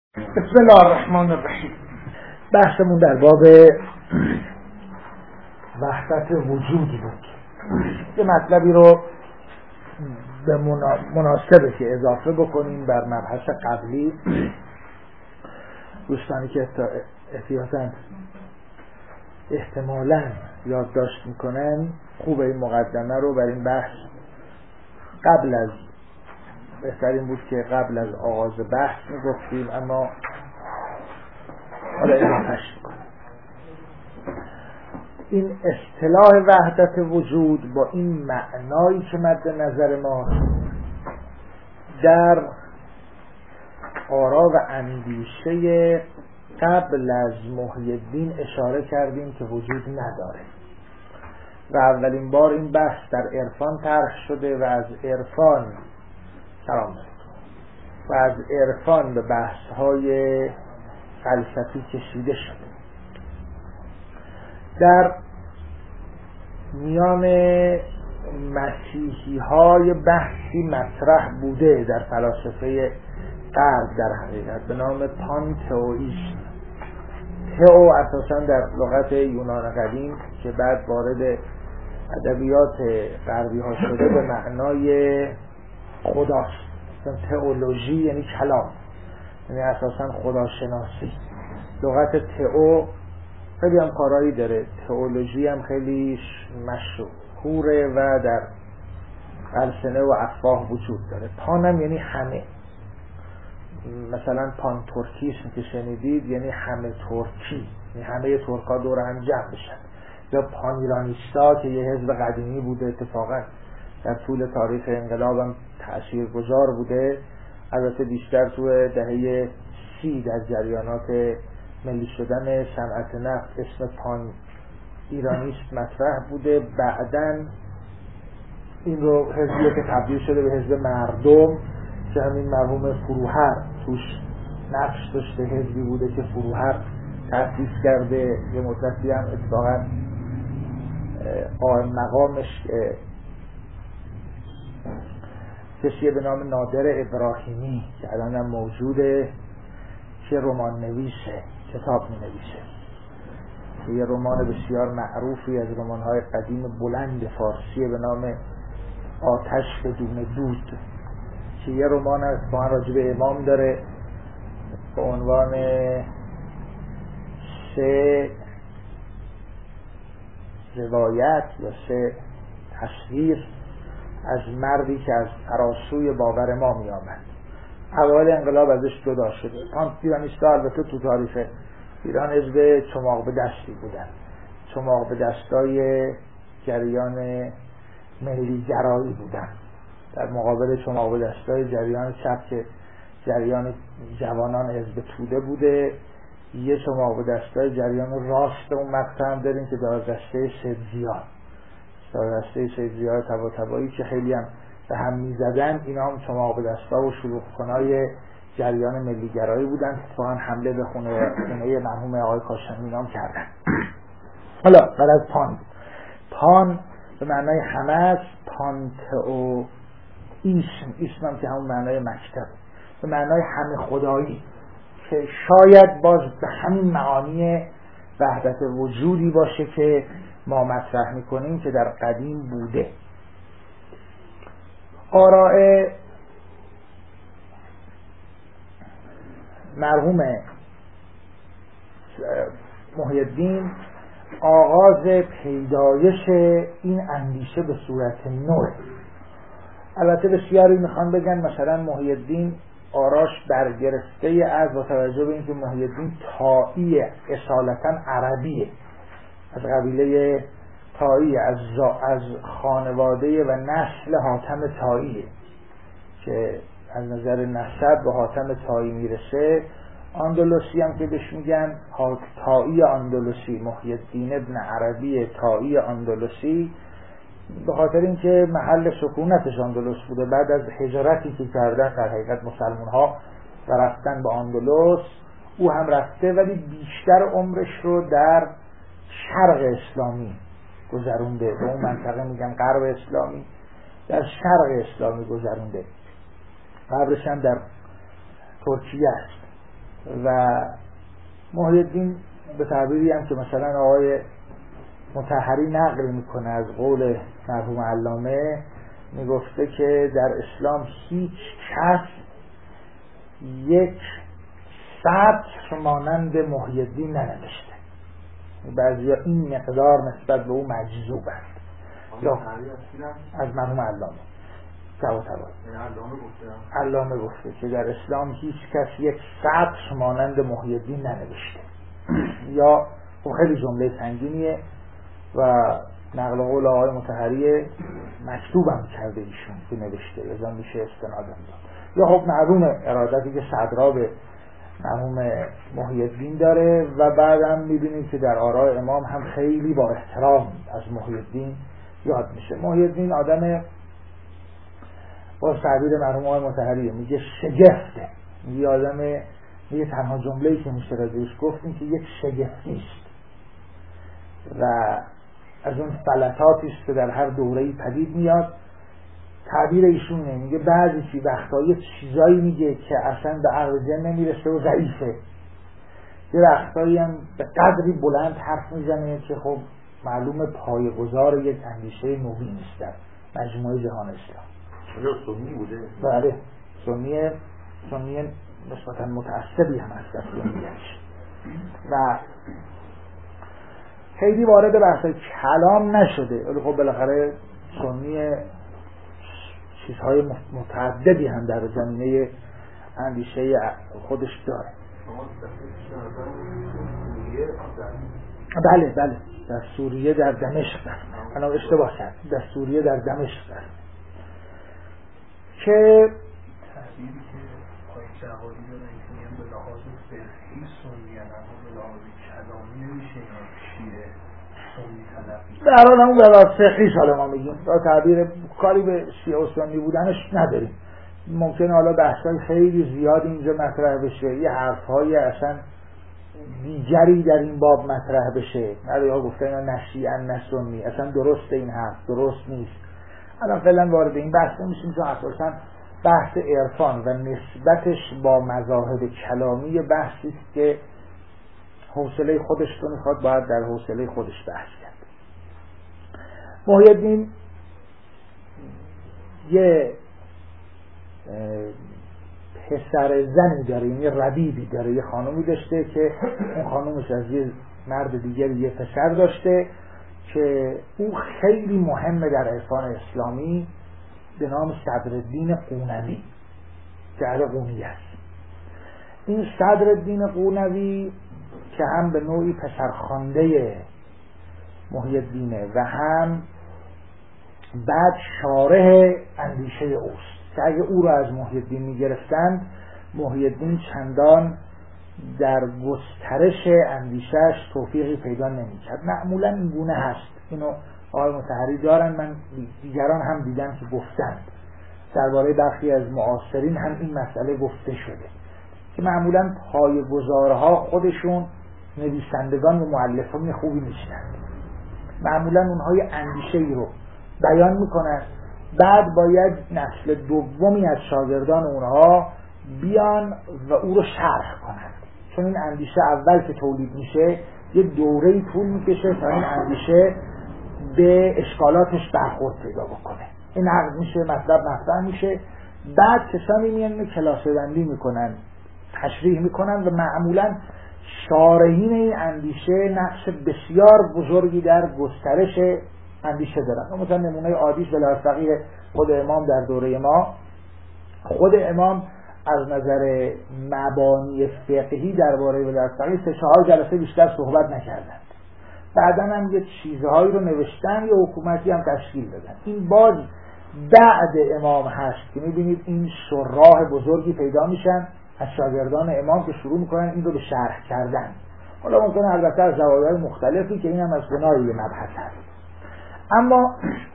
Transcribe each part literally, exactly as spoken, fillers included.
بسم الله الرحمن الرحیم. بحثمون در باب وحدت وجود بود. یه مطلبی رو به مناسبه که اضافه بکنیم بر مبحث قبلی. دوستانی که احتیاطاً احتمالاً یادداشت میکنن خوب این مقدمه رو بر این بحث قبل از بهترین بود که قبل از آغاز بحث میگفتیم، اما حالا اضافهش میکنیم. این اصطلاح وحدت وجود با این معنایی که مد نظر ما در آرا و اندیشه قبل از محی الدین اشاره کردیم که وجود نداره و اولین بار این بحث در عرفان طرح شده و از عرفان سلام و از عرفان به بحث‌های فلسفی کشیده شده. در میان مسیحی‌های بحثی مطرح بوده در فلاسفه غرب در حقیقت به نام پانتئئویسم. تئو اساساً در لغت یونان قدیم که بعد وارد ادبیات غربی ها شده به معنای خداست. تئولوژی یعنی کلام، یعنی اساساً خداشناسی. لغت تئو خیلی هم کارایی داره، تئولوژی هم خیلی مشهوره و در السنه و افواه وجود داره. پانم یعنی همه، مثلا پان ترکیسم که شنیدید یعنی همه ترکی، یعنی همه ترکا دور هم جمع بشن. یا پان ایرانیستا که یه حزب قدیمی بوده، اتفاقا در طول تاریخ انقلاب هم تأثیرگذار بوده، البته بیشتر تو دهه سی در جریانات ملی شدن صنعت نفت اسم پان ایرانیست مطرح بوده. بعدن این رو حزبی که تبدیل شده به حزب مردم که همین مرحوم فروهر توش نقش داشته، حزبی بوده که فروهر تأسیس کرده. یه مدتی هم اتفاقا قائم مقامش کسی به نام نادر ابراهیمی که الان هم موجوده که رمان نویسه، کتاب می نویسه که یه رمان بسیار معروفی از رمان‌های قدیم بلند فارسی به نام آتش بدون دود که یه رمان از با راجع به امام داره به عنوان سه روایت یا سه تصویر از مردی که از فراسوی باور ما می آمد. اوایل انقلاب ازش جدا شده. پان ایرانیستا البته تو تاریخ ایران حزب چماق به دستی بودن، چماق به دستای جریان ملی گرایی بودن، در مقابل چماق به دستای جریان چپ که جریان جوانان حزب توده بوده. یه چماق به دستای جریان راست اون مقطع هم داریم که در دسته سید زیاد در دسته سید زیاد طباطبایی که خیلی هم به هم می زدن. اینا هم چماق به دستا و شلوغ کنای جریان ملی گرایی بودن که اتفاقا حمله به خونه خونه مرحوم آقای کاشانی هم کردن. حالا بعد از پان پان به معنای همه است. پانتئو ایسم ایسم هم که همون معنای مکتب به معنای همه خدایی که شاید باز به همین معانی وحدت وجودی باشه که ما مطرح میکنیم که در قدیم بوده. آراء مرحوم محی الدین آغاز پیدایش این اندیشه به صورت نو. البته بسیاری میخوان بگن مثلا محی الدین آراش برگرفته از با توجه به اینکه محی الدین طائی اصالتا عربیه، از قبیله طائی، از از خانواده و نسل حاتم طائیه که از نظر نسب به حاتم طائی میرسه. اندلسی هم که بهش میگن طائی اندلسی، محی الدین ابن عربی طائی اندلسی، به خاطر اینکه محل سکونتش اندلس بوده. بعد از هجرتی که کردن در حقیقت مسلمان ها و رفتن به اندلس، او هم رفته ولی بیشتر عمرش رو در شرق اسلامی گذرونده. به اون منطقه میگن غرب اسلامی، در شرق اسلامی گذرونده. قبرش هم در ترکیه است. و محی الدین به تعبیری هم که مثلا آقای مطهری نقل میکنه از قول مرحوم علامه، میگفته که در اسلام هیچ کس یک سطر مانند محی الدین ننوشته. بعضیا این مقدار نسبت به او مجذوبند. یا از مرحوم علامه جواد علامه گفته که در اسلام هیچ کس یک سطر مانند محی الدین ننوشته. یا خیلی جمله سنگینیه و نقل قول آقای مطهری مکتوبم کرده ایشون که نوشته، لذا میشه استناد داد. یا خب معلوم ارادتی که صدرا به مرحوم محی الدین داره و بعدم میبینیم که در آراء امام هم خیلی با احترام از محی الدین یاد میشه. محی الدین آدم با تعبیر مرحوم آقای مطهری میگه شگفته، میگه آدم، میگه تنها جمله‌ای که میشه راجعش گفت این که یک شگفتی است و از اون فلتاتی است که در هر دوره‌ای پدید میاد. تعبیر ایشونه، میگه بعضی چی وقتایی چیزایی میگه که اصلا به عقل جن نمیرسه و ضعیفه، یه وقتایی هم به قدری بلند حرف میزنه که خب معلومه پایه‌گذار یک اندیشه نوین است در مجموعه جهان اسلام. چرا سنی بوده؟ بله سنیه، سنیه نسبتا متعصبی هم هست در سنیش و خیلی وارد بحث کلام نشده، ولی خب بالاخره سنی چیزهای متعددی هم در زمینه اندیشه خودش داره. بله بله در سوریه در دمشق داره، انا اشتباه کرد، در سوریه در دمشق داره که تصویری که آقای جوادی دارن که میگن به لحاظ فقهی سنی هم به لحاظ کلامی نمیشه اینا شیعه سنی تلقی در حال همون به لحاظ فقهی حالا ما میگیم، تا تعبیر کاری به شیعه و سنی بودنش نداریم. ممکنه حالا بحثای خیلی زیاد اینجا مطرح بشه، یه حرفهای اصلا دیگری در این باب مطرح بشه، نه ها گفتن اینا نشیعن نه سنی، اصلا درسته این حرف درست نیست. الان فعلا وارد این بحث نمیشیم چون اساسا بحث عرفان و نسبتش با مذاهب کلامی بحثی است که حوصله خودش رو میخواد، باید در حوصله خودش بحث کرد. محی الدین یه پسر زنی داره، یعنی ربیبی داره، یه خانومی داشته که اون خانومش از یه مرد دیگری یه پسر داشته که او خیلی مهمه در عرفان اسلامی به نام صدرالدین قونوی که اهل قونیه است. این صدرالدین قونوی که هم به نوعی پسرخوانده محی الدینه و هم بعد شارح اندیشه اوست که اگه او را از محی الدین میگرفتند، محی الدین چندان در گسترش اندیشهش توفیقی پیدا نمی‌کرد. معمولا این گونه هست، اینو آقای مطهری دارن، من دیگران هم دیدم که گفتند، درباره برخی از معاصرین هم این مسئله گفته شده که معمولا پایه‌گذارها خودشون نویسندگان و مؤلفان خوبی نیستند. معمولا اونها یه اندیشه‌ای رو بیان میکنن، بعد باید نسل دومی از شاگردان اونها بیان و او رو شرح کنند، چون این اندیشه اول که تولید میشه یه دوره‌ای طول میکشه تا این اندیشه به اشکالاتش برخورد پیدا بکنه، این عقد میشه، مطلب مفهوم میشه، بعد کسانی میان کلاسه بندی میکنن، تشریح میکنن و معمولا شارحین این اندیشه نقش بسیار بزرگی در گسترش اندیشه دارن. مثلا نمونه عادیش ولایت فقیه خود امام در دوره ما، خود امام از نظر مبانی فقهی درباره ولایت فقیه سه چهار جلسه بیشتر صحبت نکردند، بعداً هم یه چیزهایی رو نوشتن یا حکومتی هم تشکیل دادن. این باز بعد امام هست که میبینید این شراح بزرگی پیدا میشن از شاگردان امام که شروع میکنن این رو به شرح کردن. حالا ممکنه البته از زوایای مختلفی که این هم از بنای یه مبحث هست. اما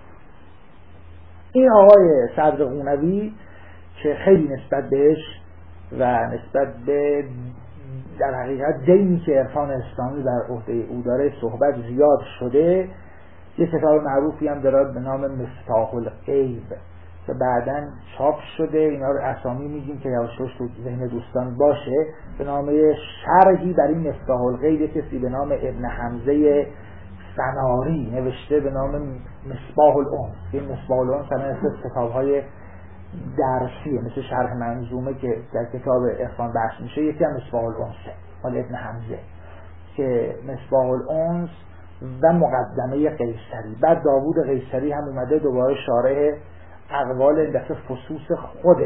این آقای صدر قونوی که خیلی نسبت بهش و نسبت به در حقیقت دینی که عرفان اسلامی بر عهده او داره صحبت زیاد شده، یه کتاب معروفی هم داره به نام مفتاح الغیب که بعداً چاپ شده، اینا رو اسامی میگیم که یواش یواش تو ذهن دوستان باشه، به نام شرحی بر این مصباح الغیب کسی به نام ابن حمزه فناری نوشته به نام مصباح الانس. این مصباح الانس همه از کتاب‌های درسیه، مثل شرح منظومه که در کتاب عرفان بحث میشه، یکی هم مصباح الانسه مال ابن حمزه که مصباح الانس و مقدمه قیصری. بعد داوود قیصری هم اومده دوباره شارح اقوال این دفعه فصوص خود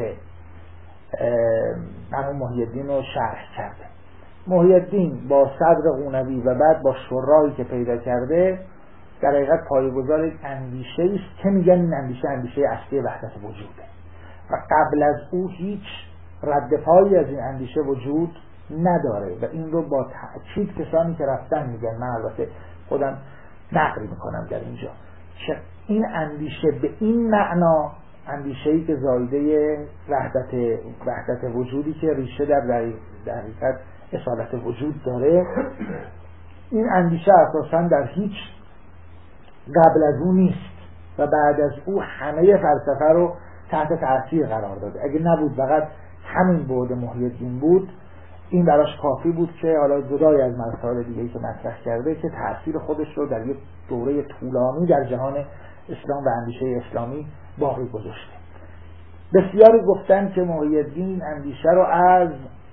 مرحوم محی الدین رو شرح کرده. محی الدین با صدر قونوی و بعد با شرایی که پیدا کرده در حقیقت پایه‌گذار یک اندیشه است که میگن این اندیشه اندیشه اصلی وحدت وجوده و قبل از او هیچ رد پایی از این اندیشه وجود نداره و این رو با تأکید کسانی که رفتن میگن، من البته خودم نقل میکنم در اینجا، که این اندیشه به این معنا اندیشه‌ای که زایده وحدت وحدت وجودی که ریشه در در حقیقت اصالت وجود داره، این اندیشه اساساً در هیچ قبل از او نیست و بعد از او همه فلسفه رو تحت تأثیر قرار داده. اگه نبود فقط همین بعد محی الدین بود، این براش کافی بود که حالا جدای از مسائل دیگه‌ای که مطرح کرده که تأثیر خودش رو در یک دوره طولانی در جهان اسلام و اندیشه اسلامی باقی گذاشته. بسیاری گفتن که محی الدین اندیشه رو از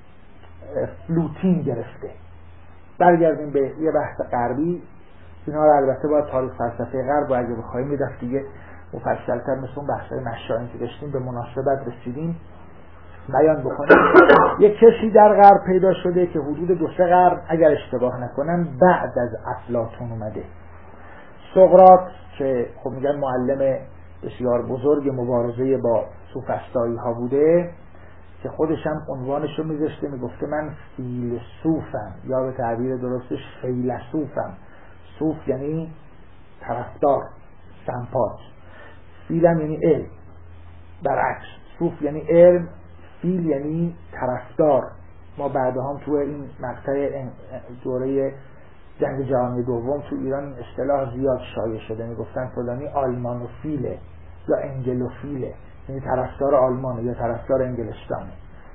فلوتین گرفته. برگردیم به یه بحث غربی، اینا رو البته باید تاریخ فلسفه غرب و اگه بخوایم یه دفعه دیگه مفصل‌تر مثل اون بحث‌های مشایخی که داشتیم به مناسبت رسیدیم بیان بکنیم. یک کسی در غرب پیدا شده که حدود دو سه قرن اگر اشتباه نکنم بعد از افلاطون اومده. سقراط که خب میگن معلم بسیار بزرگ مبارزه با سوفسطایی ها بوده، که خودش هم عنوانش رو میذاشته، میگفته من فیلسوفم یا به تعبیر درستش فیلسوفم. صوف یعنی طرفدار، سمپات، فیلم یعنی علم، برعکس صوف یعنی علم، فیل یعنی طرفدار. ما بعدها هم تو این مقطع دوره جنگ جهانی دوم تو ایران اصطلاح زیاد شایع شده، میگفتن فلانی آلمانوفیله یا انگلوفیله، یعنی طرفدار آلمانه یا طرفدار انگلستانه.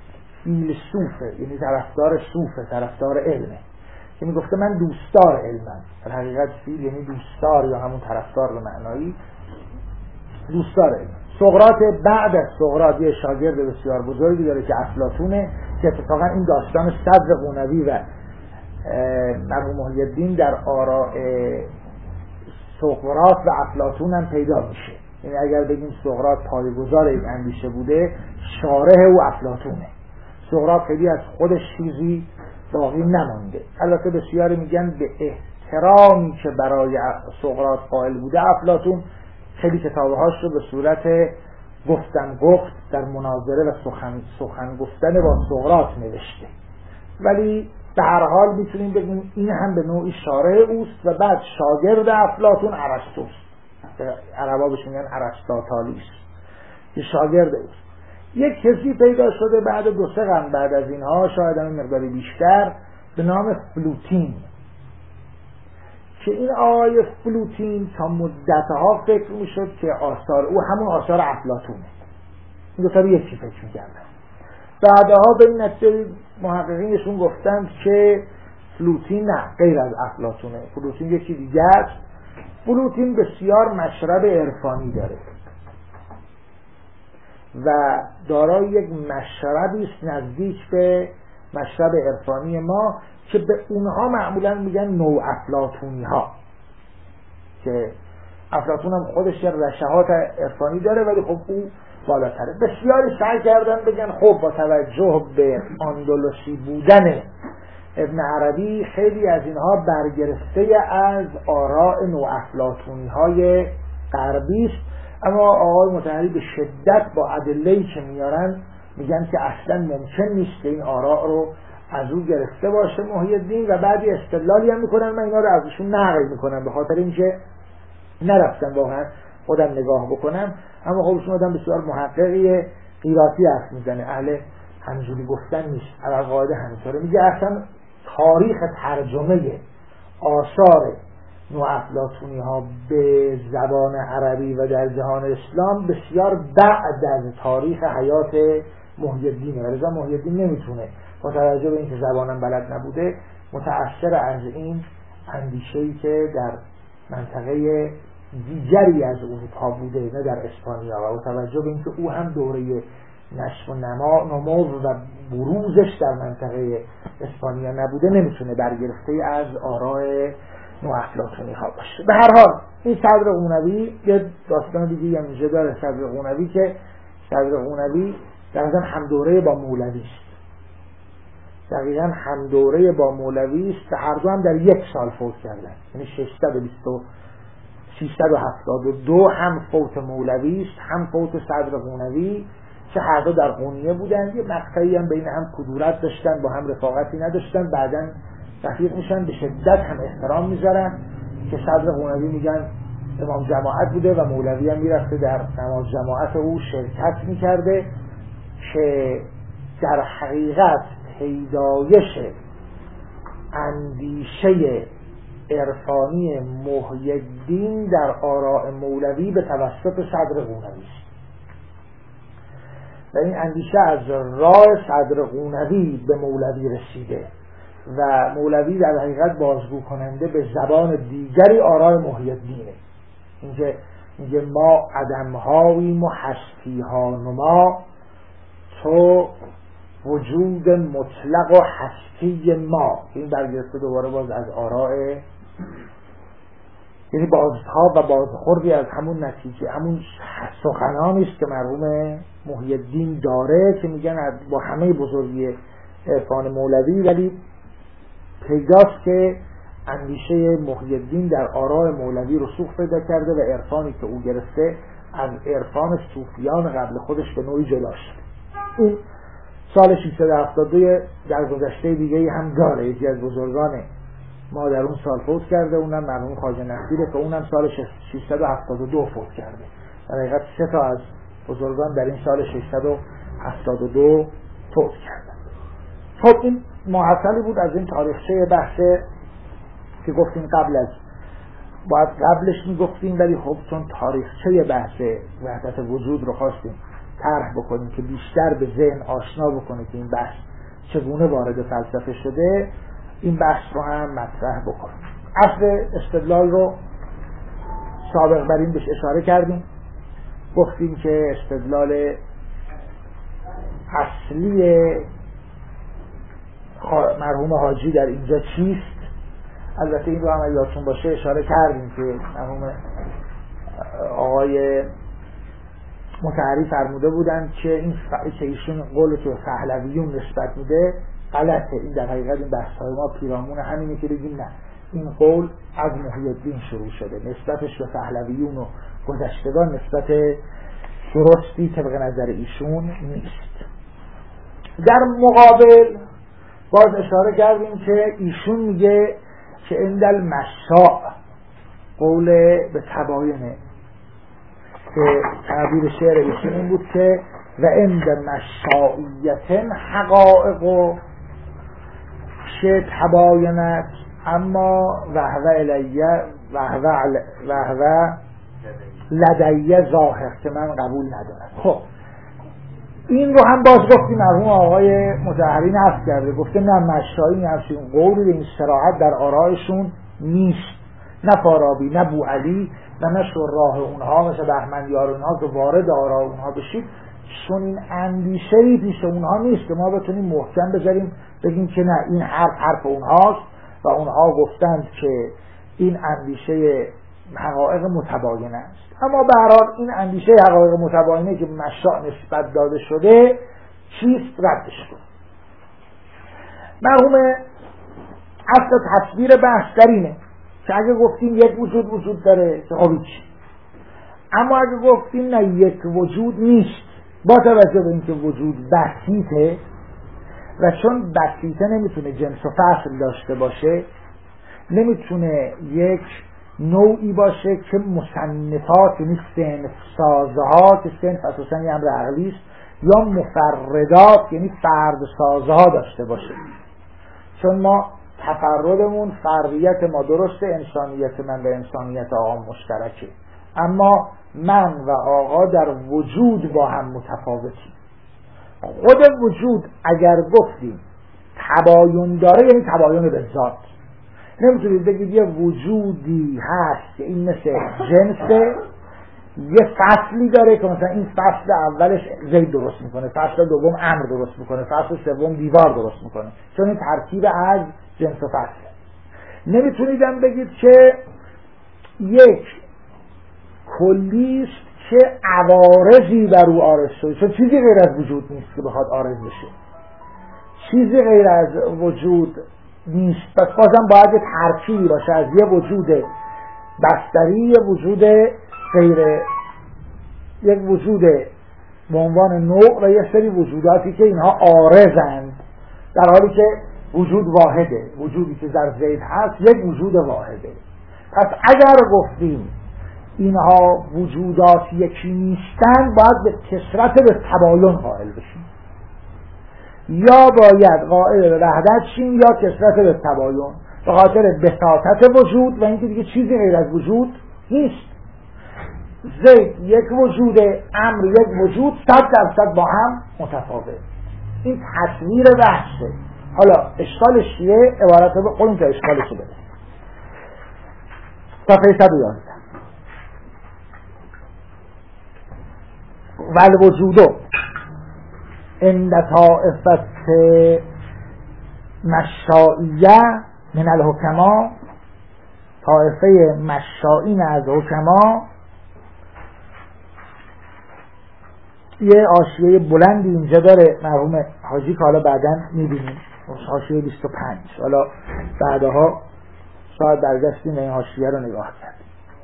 فیلسوفه یعنی طرفدار صوفه، طرفدار علمه، که میگفته من دوستدار علمم. در حقیقت فیل یعنی دوستدار یا همون طرفدار به معنایی دوستدار علم. سقراط بعد از سقراط یه شاگرد بسیار بزرگی داره که افلاطونه، که اتفاقا این داستان صدر قونوی و مرحوم محی الدین در آراء سقراط و افلاطون هم پیدا میشه. یعنی اگر بگیم سقراط پایه‌گذار این اندیشه بوده، شارح او افلاطونه. سقراط خیلی از خودش چیزی باقی نمانده. البته بسیاری میگن به احترامی که برای سقراط قائل بوده افلاطون خیلی کتابهاش رو به صورت گفتن گفت در مناظره و سخن, سخن گفتن با سقراط نوشته، ولی به هر حال میتونیم بگیم این هم به نوعی شارح اوست و بعد شاگرد افلاطون ارسطوست. عربا بهش میگن ارسطاطالیس، که شاگرد اوست. یک کسی پیدا شده بعد دو سه قرن بعد از اینها، شاید هم مقداری بیشتر، به نام فلوتین، که این آقای فلوتین تا مدتها فکر میشد که آثار او همون آثار افلاطونه. این دو تا رو یکی فکر میکردن. بعدها به این نتیجه محققینشون گفتند که فلوتین نه، غیر از افلاطونه، فلوتین یکی دیگه است. فلوتین بسیار مشرب عرفانی داره و دارای یک مشربی است نزدیک به مشرب عرفانی ما که به اونها معمولا میگن نو افلاطونی ها، که افلاطون هم خودش رشحات عرفانی داره ولی خب او بالاتره. بسیاری سعی کردن بگن خب با توجه به اندلسی بودن ابن عربی خیلی از اینها برگرفته از آراء نو افلاطونی های غربی است، اما آقای مطهری به شدت با ادله‌ای که میارن میگن که اصلا ممکن نیست که این آراء رو از او گرفته باشه محی الدین، و بعدی استدلالی هم میکنن. من اینا رو از ایشون نقل میکنم به خاطر اینکه نرفتم واقعا خودم نگاه بکنم، اما خب ایشون آدم بسیار محققیه، قیراتی حرف میزنه، اهل همینجوری گفتن نیست، علی قاعده همینطوره. میگه اصلا تاریخ ترجمه آثار نوافلاطونی ها به زبان عربی و در جهان اسلام بسیار بعد از تاریخ حیات محی الدینه، ولی محی الدین نمیتونه با توجه به اینکه زبانم بلد نبوده متأثر از این اندیشه‌ای که در منطقه دیگری از اروپا بوده، نه در اسپانیا، و با توجه به اینکه او هم دوره نشو و نما نمو و بروزش در منطقه اسپانیا نبوده نمیتونه برگرفته از آراء نوافلاطونی ها باشه. به هر حال این صدر قونوی یه داستان دیگه هم اینجا داره. صدر قونوی که صدر قونوی دقیقا هم دوره با مولوی است، دقیقا هم دوره با مولوی است، هر دو هم در یک سال فوت کردن، یعنی ششصد و هفتاد و دو هم فوت مولوی است هم فوت صدر قونوی، که هر دو در قونیه بودن. یه مقطعی هم بین هم کدورت داشتن، با هم رفاقتی نداشتن، بعداً رفیق میشن، به شدت هم احترام میذارن، که صدر قونوی میگن امام جماعت بوده و مولوی هم میرفته در نماز جماعت او شرکت میکرده، که در حقیقت پیدایش اندیشه عرفانی محی الدین در آراء مولوی به توسط صدر قونوی است و این اندیشه از راه صدر قونوی به مولوی رسیده و مولوی در حقیقت بازگو کننده به زبان دیگری آراء محی الدینه. اینکه میگه ما عدم‌هاییم و هستی‌ها نما، تو وجود مطلق و هستی ما. این برگرفته دوباره باز از آراء، یعنی بازتاب و بازخوردی از همون نتیجه، همون سخنانی است که مرحوم محی الدین داره، که میگن با همه بزرگی عرفان مولوی ولی پیداست که اندیشه محی الدین در آراء مولوی رسوخ پیدا کرده و عرفانی که او گرفته از عرفان صوفیان قبل خودش به نوعی جدا شده. این سال ششصد و هفتاد و دو در گذشته دیگه هم داره، یکی از بزرگان ما در اون سال فوت کرده، اونم مرحوم خواجه نصیره که اونم سال ششصد و هفتاد و دو فوت کرده. در حقیقت سه تا از بزرگان در این سال ششصد و هفتاد و دو فوت کردن. خب این محصلی بود از این تاریخچه بحثه که گفتیم قبل از باید قبلش میگفتیم، ولی خب چون تاریخچه بحث وحدت وجود رو خواستیم طرح بکنیم که بیشتر به ذهن آشنا بکنه که این بحث چگونه وارد فلسفه شده، این بحث رو هم مطرح بکنیم. اصل استدلال رو سابق بر این بهش اشاره کردیم، گفتیم که استدلال اصلی مرحوم حاجی در اینجا چیست. البته این رو هم یادتون باشه اشاره کردیم که مرحوم آقای متحری فرموده بودن که این ف... که ایشون قول که پهلویون نسبت میده غلطه. این در حقیقت این بحث‌های ما پیرامون همینه که بگیم نه، این قول از محی الدین شروع شده، نسبتش به پهلویون و گذشتگان نسبت درستی طبق نظر ایشون نیست. در مقابل باز اشاره کردیم که ایشون میگه که اندل مشاء قول به تباینه، که تعبیر شعر ایشون این بود که و اند مشائیتن حقائق و چه تباینت اما وهو الیه وهو وهو لدیه ظاهر، که من قبول ندارم. خب این رو هم باز گفتیم مرحوم آقای مطهری نفی کرده، گفته نه مشایی همچین قولی به این صراحت در آرایشون نیست، نه فارابی نه بوعلی و نه شراه اونها مثل بهمنیار اونها که وارد آراء اونها بشید، چون این اندیشه‌ای پیش اونها نیست که ما بتونیم محکم بذاریم بگیم که نه این حرف حرف اونهاست و اونها گفتند که این اندیشه حقایق متباینه است. اما به هر حال این اندیشه حقایق متباینه که مشاء نسبت داده شده چیست ردش کن. مرحوم اصل تصویر بحث در اینه که اگه گفتیم یک وجود وجود داره که خب چی، اما اگه گفتیم نه یک وجود نیست، با توجه به اینکه وجود بسیطه و چون بسیطه نمیتونه جنس و فصل داشته باشه، نمیتونه یک نوعی باشه که مصنفات یعنی صنف سازها، که صنف اساسا یه امر عقلی است، یا مفردات یعنی فرد سازها داشته باشه. چون ما تفردمون، فردیت ما درسته، انسانیت من و انسانیت آقا مشترکه، اما من و آقا در وجود با هم متفاوتیم. خود وجود اگر گفتیم تباین داره یعنی تباین به ذات. نمیتونید بگید یه وجودی هست که این مثل جنسه، یه فصلی داره که مثلا این فصل اولش زید درست میکنه، فصل دوم امر درست میکنه، فصل سوم دیوار درست میکنه، چون این ترکیب از جنس و فصله. نمیتونیدم بگید که یک کلیست که عوارضی بر او عارض شده، چون چیزی غیر از وجود نیست که بخواد عارض بشه، چیزی غیر از وجود نیست، پس بازم باید یه ترکیبی باشه از یه وجود بستری، یه وجود غیر، یک وجود به عنوان نوع و یه سری وجوداتی که اینها عارضند، در حالی که وجود واحده. وجودی که در زید هست یک وجود واحده. پس اگر گفتیم اینها وجودات یکی نیستند، باید به کثرت به تباین قائل بشیم، یا باید قائل به وحدت شیم یا کثرت به تباین، به خاطر بساطت وجود و اینکه دیگه چیزی غیر از وجود نیست. زید یک وجود، امر یک وجود، صد درصد با هم متفاوت. این تصویر بحثه. حالا اشکالش چیه؟ عبارت به خودمون که اشکالش رو بده. صفحه صد و یازده. والوجود عند طائفة مشائیه من الحکما، طائفه مشائین از حکما، یه حاشیه بلندی اینجا داره مرحوم حاجی که حالا بعداً می‌بینیم، حاشیه بیست و پنج. حالا بعدها شاید برگشتیم این حاشیه رو نگاه کرد.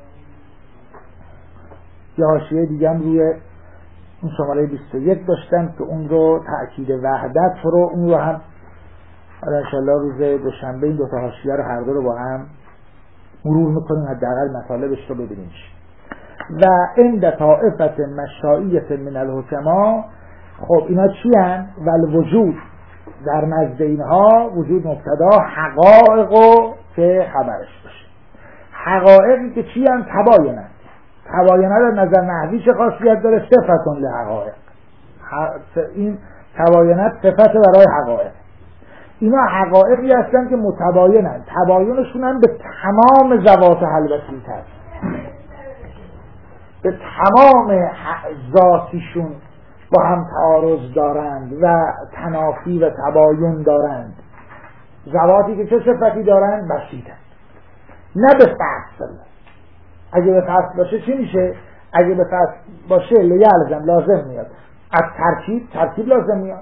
یه حاشیه دیگه هم روی اون شماره بیست و یک داشتن که اون رو تأکید وحدت رو، اون رو هم حالا انشالله روز دوشنبه این دوتا حاشیه رو هر دو رو با هم مرور میکنیم، حداقل مطالبش رو ببینیم. و عند طائفة مشائیة من الحکما، خب اینا چی هن؟ والوجود در نزد اینها وجود مبتدا، حقائقو که خبرش باشه. حقائقی که چی هن؟ تباینند. تباینه در نظر نحوی چه خاصیت داره؟ صفتون لحقائق. این تباینت صفت برای حقائق. اینا حقائقی هستن که متباینند، تباینشون هم به تمام ذوات حلوتی هست، به تمام ذاتیشون با هم تعارض دارند و تنافی و تباین دارند. ذواتی که چه صفتی دارند؟ بسیطند، نه به فصل. اگه به فصل باشه چی میشه؟ اگه به فصل باشه لیلزم لازم میاد، از ترکیب ترکیب لازم میاد.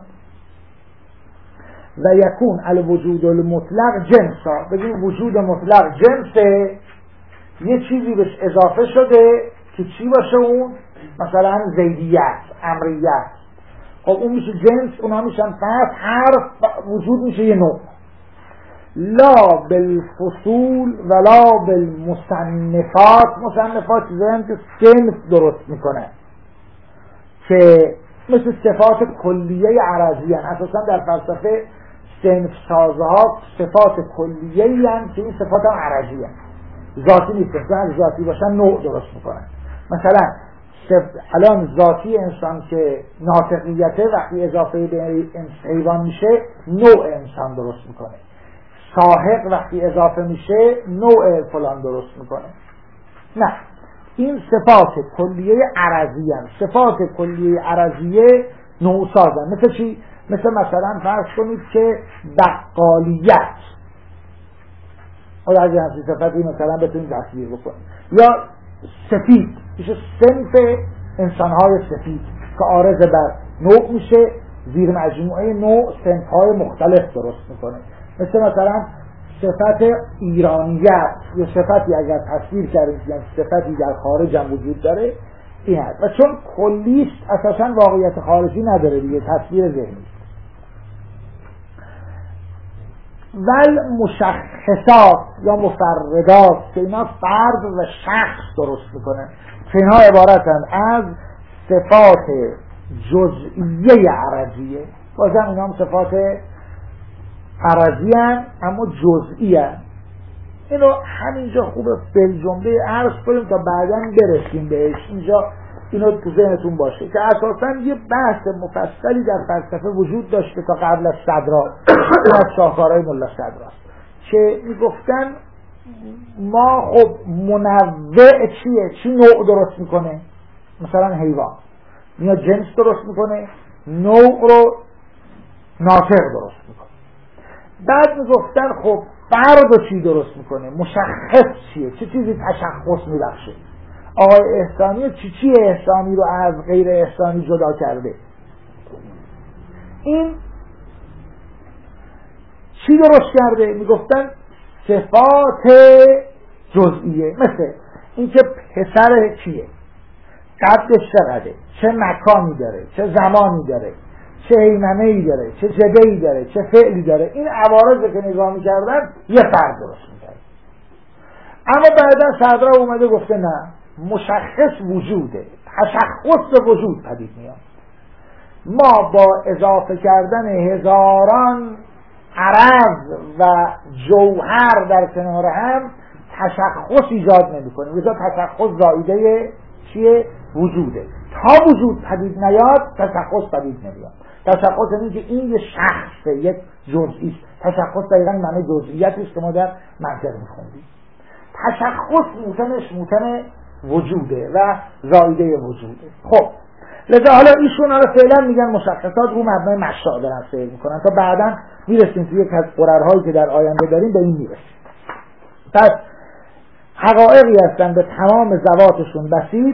و یکون الوجود المطلق جنسا، بگیم وجود مطلق جنسه، یه چیزی بهش اضافه شده که چی باشه؟ اون مثلا زیدیت، امریت. خب اون میشه جنس، اونا میشن فصل، حرف وجود میشه یه نوع. لا بالفصول ولا بالمصنفات. مصنفات چیزایی که صنف درست میکنن که مثل صفات کلیه عرضی هن. اساسا در فلسفه صنف سازها صفات کلیه هن که این صفات هم عرضی هن، ذاتی نیستن. اگه ذاتی باشن نوع درست میکنن. مثلا الان ذاتی انسان که ناطقیته وقتی اضافه به حیوان میشه نوع انسان درست میکنه. ساحق وقتی اضافه میشه نوع فلان درست میکنه. نه، این صفات کلیه عرضی هستند. صفات کلیه عرضیه نوع سازن. مثل چی؟ مثل مثلا فرض کنید که بقالیت، حالا از این همچین صفتی مثلا بتونید تصویر بکنید. یا سفید، میشه صنف انسانهای سفید که عارض بر نوع میشه، زیر مجموعه نوع صنفهای مختلف درست میکنه. مثل مثلا صفت ایرانیت، یا صفتی اگر تصویر کردیم یعنی صفتی در خارج هم وجود داره، این هست. و چون کلیست اساسا واقعیت خارجی نداره دیگه، تصویر ذهنی. ول مشخصات یا مفردات که اینا فرد و شخص درست میکنن، که اینا عبارتن از صفات جزئیه عرضیه. بازم اینا هم صفات عرضی هن اما جزئی هن. اینو همینجا خوبه فی‌الجمله عرض کنیم تا بعدا برسیم بهش. اینجا اینو تو ذهنتون باشه که اساساً یه بحث مفصلی در فلسفه وجود داشته تا قبل از صدرا از شاهکارهای ملا صدراست که میگفتن ما خب منوع چیه؟ چی نوع درست میکنه؟ مثلا حیوان میاد جنس درست میکنه، نوع رو ناطق درست میکنه. بعد میگفتن خب فرد چی درست میکنه؟ مشخص چیه؟ چه چیزی تشخص میبخشه؟ آقای احسانی چی چی احسانی رو از غیر احسانی جدا کرده؟ این چی درست کرده؟ میگفتن صفات جزئیه، مثل اینکه پسر کیه، قدش چقدره، چه مکانی داره، چه زمانی داره، چه هیمنه‌ای داره، چه جده‌ای داره، چه فعلی داره. این عوارض که نگاه می‌کردن یه فرد درست می‌کرد. اما بعدا صدرا اومده گفته نه، مشخص وجوده، تشخص وجود پدید میاد. ما با اضافه کردن هزاران عرض و جوهر در کنار هم تشخص ایجاد نمی کنیم. مثلا تشخص زائیده چیه؟ وجوده. تا وجود پدید نیاد تشخص پدید نمیاد. تشخص اینه که این یه شخصه، یک جزئی است. تشخص دقیقاً معنی جزئیاتی است که ما در منطق میخوندیم. تشخص موتنش موتن وجوده و زائیده وجوده. خب لذا حالا ایشون حالا فعلا میگن مشخصات رو مبنای مشاع دارن سیر میکنن تا بعدا میرسیم توی یک از قرارهایی که در آینده داریم به این میرسیم. پس حقایقی هستن به تمام ذواتشون بسیط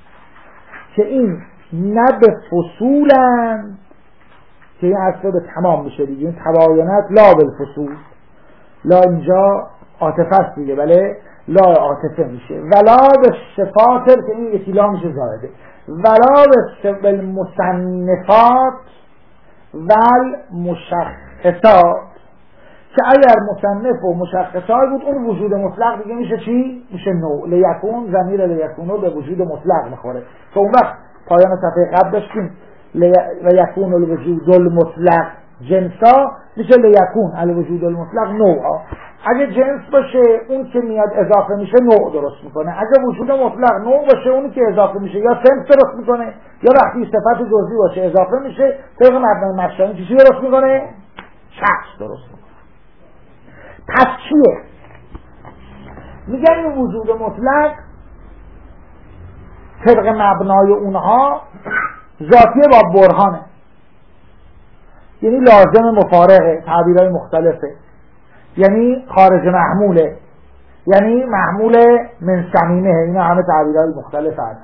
که این نه به فصولن که این اصلا به تمام میشه دیگه، این تباینت لا بالفصول، لا اینجا عاطفه است دیگه، بله لا عاطفه میشه، ولا به صفات که این یکی لا میشه زائده، ولا به المصنفات ول مشخصات که اگر مصنف و مشخصات بود اون وجود مطلق دیگه میشه چی؟ میشه نوع. لیکون ضمیر لیکونو به وجود مطلق میخوره که اون وقت پایان صفحه قبل داشتیم لیکون الوجود المطلق جنسا میشه لیکون الوجود المطلق نوعا. اگه جنس باشه اون که میاد اضافه میشه نوع درست میکنه، اگه وجود مطلق نوع باشه اونی که اضافه میشه یا صنف درست میکنه یا وقتی صفت جزئی باشه اضافه میشه طبق مبنای مشاهین چیزی درست میکنه؟ شخص درست میکنه. پس چیه؟ میگن این وجود مطلق طبق مبنای اونها ذاتیه با برهانه، یعنی لازم مفارقه، تعبیرهای مختلفه، یعنی خارج محموله، یعنی محمول من صمیمه. اینا همه تعبیرهای مختلف هستن.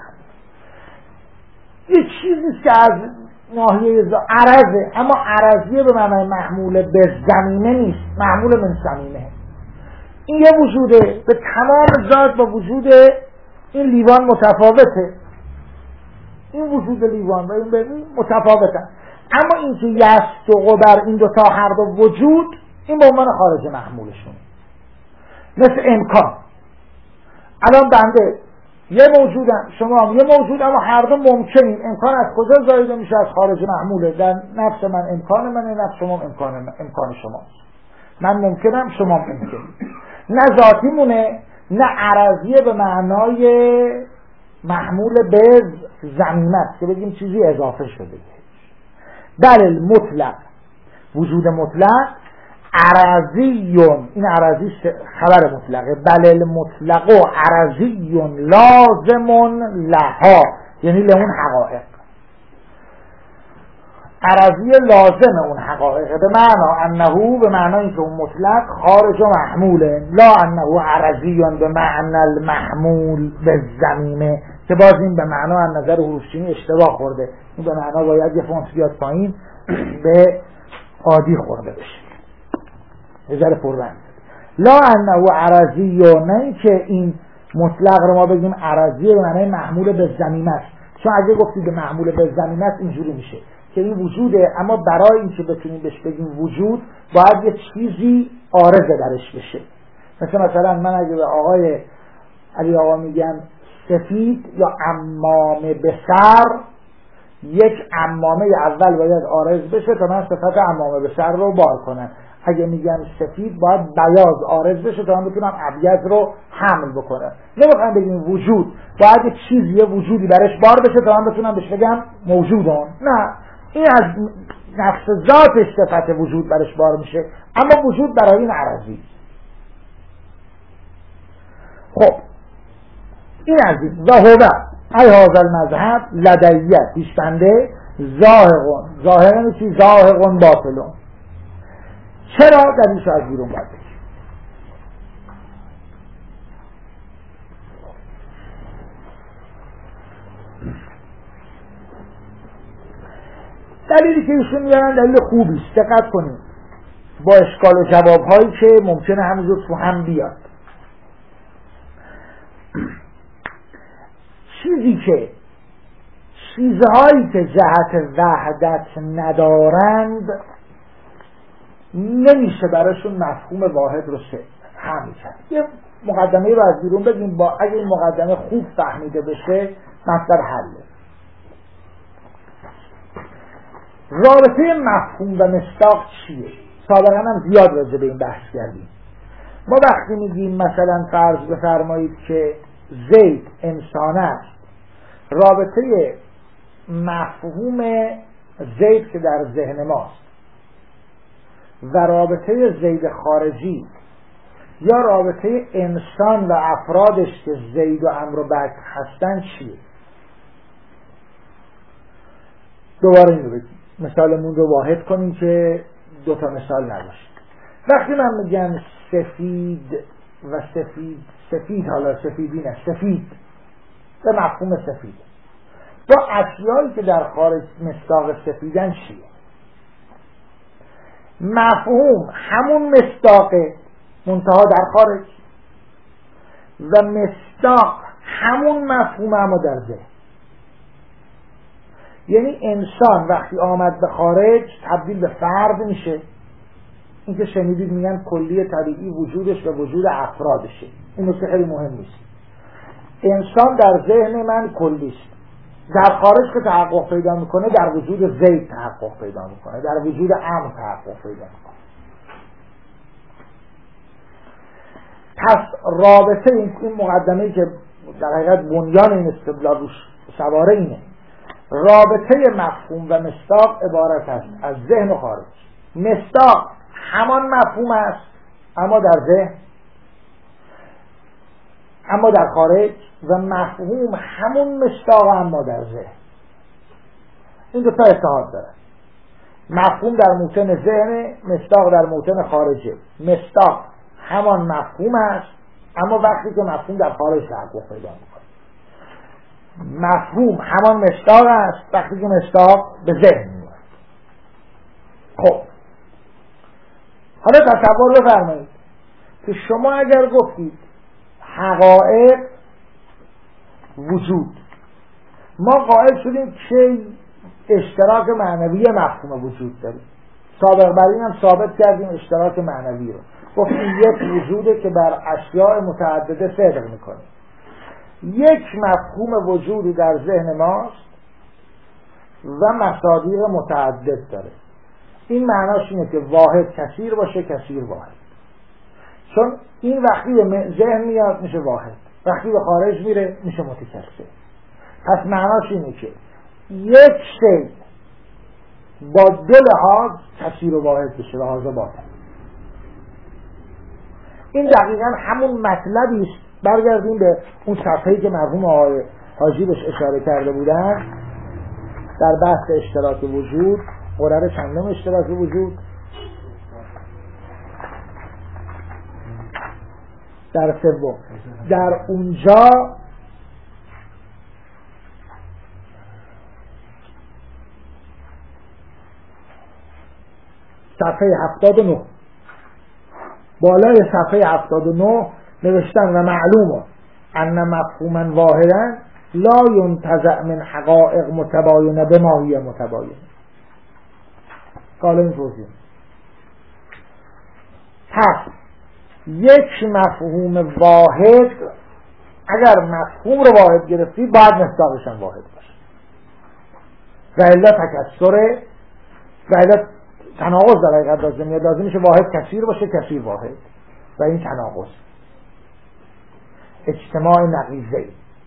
یه چیزیست که از ناحیه عرضه، اما عرضیه به معنای محمول به زمینه نیست، محمول من صمیمه. این یه وجوده به تمام ذات با وجود این لیوان متفاوته، این وجود لیوان با این ببین متفاوتن، اما این که یصدق بر این دوتا هر دو وجود این به عنوان خارج محمولشون. مثل امکان، الان بنده یه موجودم، شما هم یه موجود، اما هر دو ممکنیم. امکان از کجا زایده میشه؟ از خارج محموله. در نفس من امکان منه، نفس شما امکان من، امکان شماست. من ممکنم، شما ممکنیم. نه ذاتی مونه نه عرضیه به معنای محمول به ضمیمه است که بگیم چیزی اضافه شده. بل مطلق، وجود مطلق عرضیون، این عرضی خبر مطلقه، بل المطلق و عرضیون لازمون لها، یعنی لهون حقائق، عرضی لازم اون حقائق، به معنا انهو، به معنای که اون مطلق خارج و محموله، لا انهو عرضیون به معنی المحمول به زمینه، که باز این به معنا از نظر حروفچینی اشتباه خورده. این به معنا باید یه فونت بیاد پایین به عادی خورده بشه، یه ذره پررنگ. لا انهو عرضیون، نه این که این مطلق رو ما بگیم عرضیه به معنای محمول به زمینه است، چون اگه گفتید به محمول به زمینه است اینجوری میشه که این وجوده، اما برای این که بتونیم بهش بگیم وجود باید یه چیزی عارضه درش بشه. مثل مثلا من اگه به آقای علی آقا میگم سفید یا عمامه به سر، یک عمامه اول باید عارض بشه تا من صفت عمامه به سر رو بار کنم. اگه میگم سفید باید بیاض عارض بشه تا من بتونم ابیض رو حمل بکنم. نمیخوام بگیم وجود باید یک چیزی یه وجودی برش بار بشه تا من بتونم بهش بگم موجودون. نه، این از نفس ذاتش صفت وجود برش بار میشه، اما وجود برای این عرضی. خب این از این و هو ای هذا المذهب لدیت پیشبنده زاهقون. ظاهرن چی؟ زاهقون باطلون. چرا دلیلش از بیرون باید بگیم؟ دلیلی که ایشون میارن دلیل خوبی است، دقت کنید با اشکال و جوابهایی که ممکنه همینجور تو هم بیاد. چیزی که چیزهایی که جهت وحدت ندارند نمیشه براشون مفهوم واحد رو حمل کرد. یه مقدمه رو از بیرون بگیم، با اگه این مقدمه خوب فهمیده بشه مطلب حله. رابطه مفهوم و مصداق چیه؟ سابقا هم زیاد راجع به این بحث کردیم. ما وقتی میگیم مثلا فرض بفرمایید که زید انسان است، رابطه مفهوم زید که در ذهن ماست و رابطه زید خارجی یا رابطه انسان و افرادش که زید و عمرو و بکر هستن چیه؟ دوباره این رو بگیم، مثالمون رو واحد کنیم که دوتا مثال نباشه. وقتی من میگم سفید و سفید سفید حالا سفیدی نه سفید به مفهوم سفید با اشیایی که در خارج مصداق سفیدن چیه؟ مفهوم همون مصداق منتها در خارج و مصداق همون مفهوم اما در ذهن. یعنی انسان وقتی آمد به خارج تبدیل به فرد میشه. این که شنیدید میگن کلی طبیعی وجودش و وجود افرادشه، این نکته خیلی مهم نیست. انسان در ذهن من کلیست، در خارج که تحقق پیدا میکنه در وجود زید تحقق پیدا میکنه، در وجود عمرو تحقق پیدا میکنه. پس رابطه این مقدمه‌ای که در حقیقت بنیان این استدلال روش سواره اینه، رابطه مفهوم و مصداق عبارت است از ذهن و خارج. مصداق همان مفهوم است اما در ذهن، اما در خارج، و مفهوم همون مصداق اما در ذهن. این دو تا اتحاد داره. مفهوم در موطن ذهن، مصداق در موطن خارجه. مصداق همان مفهوم است اما وقتی که مفهوم در خارج تحقق پیدا میکنه. مفهوم همان مصداق است وقتی که مصداق به ذهن میاد. خب حالا تصور بفرمایید که شما اگر گفتید حقایق وجود، ما قائل شدیم که اشتراک معنوی مفهوم وجود داریم. سابق بر این هم ثابت کردیم اشتراک معنوی رو، گفتیم یک وجوده که بر اشیاء متعدده صدق میکنه. یک مفهوم وجودی در ذهن ماست و مصادیق متعدد داره. این معناش اینه که واحد کثیر باشه، کثیر واحد. چون این وقتی به ذهن میاد میشه واحد، وقتی به خارج میره میشه متکثر. پس معناش اینه که یک شی با دو لحاظ کثیر و واحد بشه، لحاظ باطن. این دقیقا همون مطلبی است. برگردیم به اون صفحه‌ای که مرحوم آقای حاجی بهش اشاره کرده بودن در بحث اشتراک وجود، قرار چندم اشتراک وجود در سوم. در اونجا صفحه هفتاد و نه، بالای صفحه هفتاد و نه نوشتن و معلومه ان مفهوما واحدا لا ينتزع من حقائق متباینه به ماهی متباینه. قال این توضیح. پس یک مفهوم واحد اگر مفهوم رو واحد گرفتی باید مصداقش هم واحد باشه. و الا تکثر و الا تناقض در حقیقت لازم میاد. لازم میشه واحد کثیر باشه، کثیر واحد، و این تناقض اجتماع نقیضه.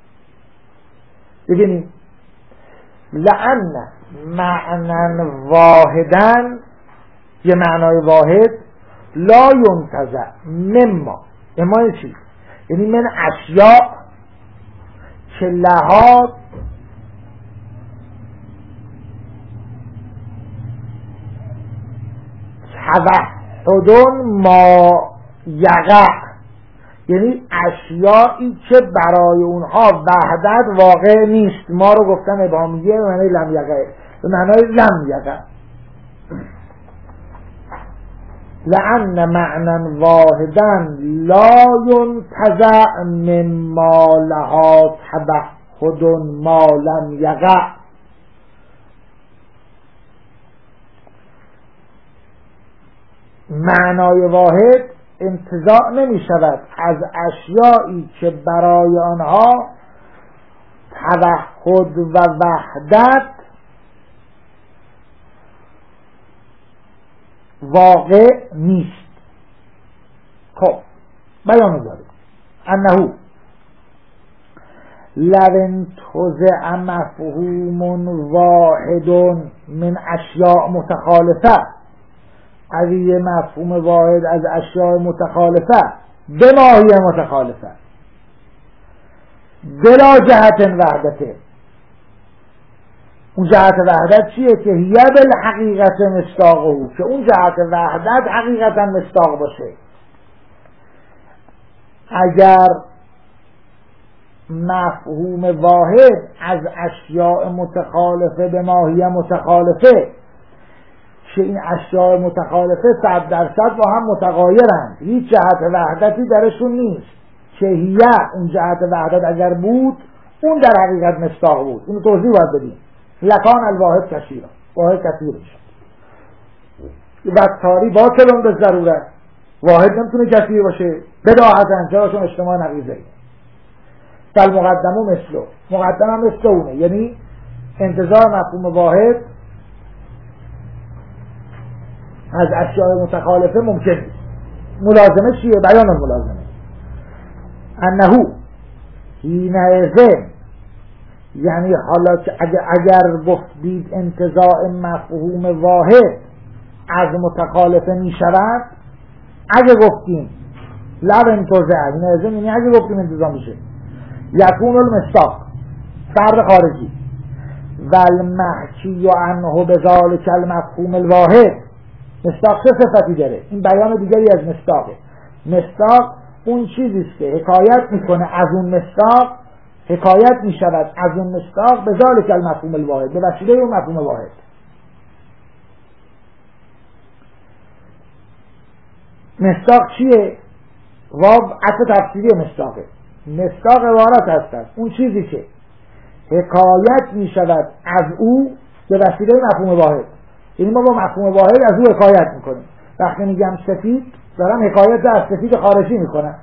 ببینید لأن معنی واحدن، یه معنای واحد، لا ينتزع مما، اما چی؟ یعنی من اشیاء که لها توحد ما یقع، یعنی اشیایی که برای اونها وحدت واقع نیست. ما رو گفتم ابهامیه به معنی لم یقع، به معنای لم یقع. لأن معنی واحدا لا ينتزع مما لها توحد ما لم یقع. معنای واحد انتزاع نمی شود از اشیایی که برای آنها توحد و وحدت واقع نیست. خب بیان داریم انه لو انتزع مفهوم واحد من اشیاء متخالفه، از یه مفهوم واحد از اشیاء متخالفه به ماهی متخالفه بلا جهت وحدته. اون جهت وحدت چیه؟ که هیه بالحقیقت مصداقه، که اون جهت وحدت حقیقتا مصداق باشه. اگر مفهوم واحد از اشیاء متخالفه به ماهی متخالفه، که این اشیاء متخالفه صد درصد با هم متغایرند، هیچ جهت وحدتی درشون نیست، که هیه اون جهت وحدت اگر بود اون در حقیقت مصداق بود. اینو توضیح باید بدیم. لکان الواحد کثیرا، واحد کثیر میشه. وقتاری باطلون به ضرورت، واحد نمیتونه کثیر باشه بداهتن، چرا؟ چون اجتماع نقیضه. فل مقدمو مثلو، مقدم هم مثل اونه، یعنی انتزاع مفهوم واحد از اشیاء متخالفه ممکن نیست. ملازمه چیه؟ بیان الملازمه انهو حینئذ، یعنی حالا که اگر, اگر گفتید انتزاع مفهوم واحد از متخالفه می شود، اگه گفتیم لو انتزاع، یعنی اگه گفتیم انتزاع میشه، یکون المصداق فرد خارجی و المحکی عنه بذالک المفهوم الواحد. مصداق چه صفتی داره؟ این بیان دیگری از مصداقه. مصداق اون چیزیست که حکایت میکنه از اون مصداق، حکایت میشود از اون مصداق به ذالک المفهوم الواحد، به وسیله اون مفهوم واحد. مصداق چیه؟ واب عطف تفسیری مصداقه. مصداق عبارت هستند اون چیزی که حکایت میشود از او به وسیله مفهوم واحد. یعنی ما با مفهوم واحد از او حکایت میکنیم. وقتی میگم سفید دارم حکایت از سفید خارجی میکنم.